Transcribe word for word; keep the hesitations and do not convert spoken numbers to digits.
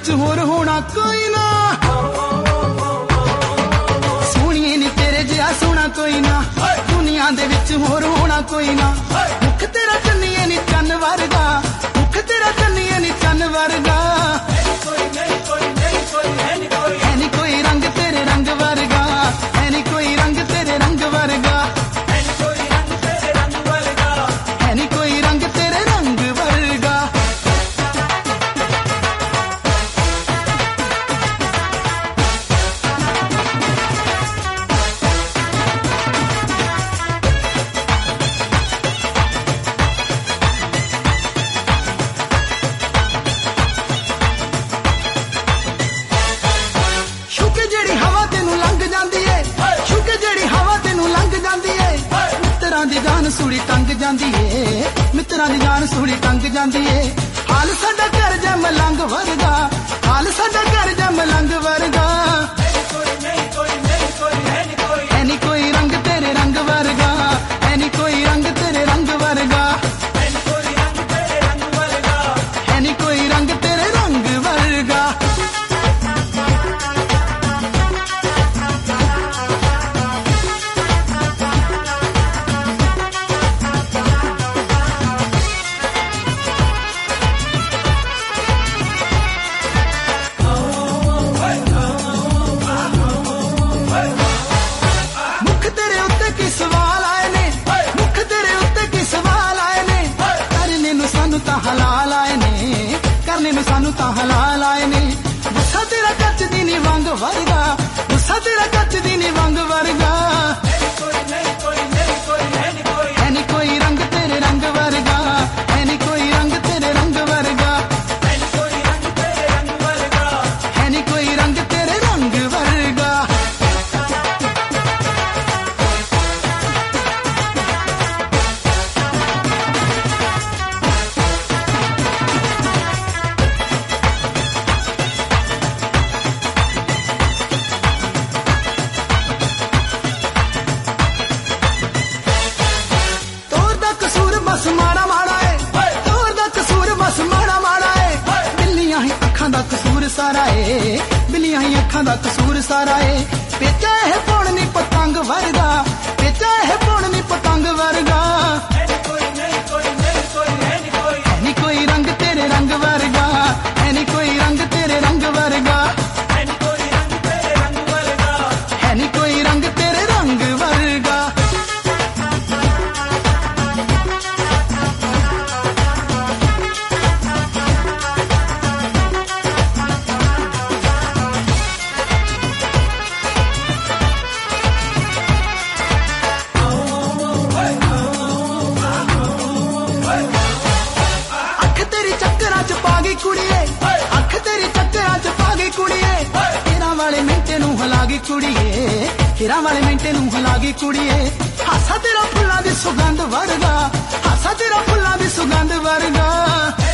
विच होर होना कोई ना, सोहणीए नी तेरे जिहा सोहना कोई ना, दुनिया दे विच होर होना कोई ना। मुख तेरा चन्नीए नी चन्न वर्गा, मुख तेरा चन्नीए नी चन्न वर्गा, है नी कोई रंग तेरे रंग वर्गा, है नी कोई रंग तेरे रंग वर्गा, है नी कोई रंग तेरे रंग वर्गा, है नी कोई रंग तेरे रंग वर्गा। शुके जेड़ी हवा तेनू लंघ जांदी है, शुके जेड़ी हवा तेनू लंघ जांदी है, मित्रां दी जान सूड़ी टंग जांदी है, मित्रां दी जान सूड़ी टंग जांदी है। हाल साडा घर जा मलंग वर्गा, हाल साडा घर जा मलंग वर्गा, है नी कोई रंग तेरे रंग वर्गा, है नी कोई रंग तेरे रंग वर्गा, है नी कोई रंग तेरे रंग वर्गा, है नी कोई रंग तेरे रंग वर्गा। मुख तेरे उत्ते की सवाल आए ने, मुख तेरे उत्ते की सवाल आए ने, करने नू सानू तां हलाल आए ने, करने नू सानू तां हलाल आए ने। गुस्सा तेरा कच दी नी वंग वर्गा, गुस्सा तेरा कच दी नी वंग वर्गा, है नी कोई रंग तेरे रंग वर्गा, है नी कोई रंग तेरे रंग वर्गा, है नी कोई रंग तेरे रंग वर्गा, है नी कोई रंग तेरे रंग वर्गा। तोर दा कसूर बस माड़ा माड़ा है, तोर दा कसूर बस माड़ा माड़ा है, बिल्लियां ही अखां दा कसूर सारा है, बिल्लियां ही अखां दा कसूर सारा है। पेचा है पौड़नी पतंग वर्गा, पेचा है पौड़नी पतंग वर्गा, है नी कोई रंग तेरे रंग वर्गा, है नी कोई रंग तेरे रंग वर्गा, है नी कोई रंग तेरे रंग वर्गा, है नी कोई रंग तेरे रंग वर्गा। अख तेरी चक्करां च पा गई कुड़िए, अख तेरी चक्करां च पा गई कुड़िए, हिरां वाले मिंटे नू हिला गई कुड़िए, हिरां वाले मिंटे नू हिला गई कुड़िए। हासा तेरा फुल्लां दी सुगंध वर्गा, हासा तेरा फुल्लां दी सुगंध वर्गा,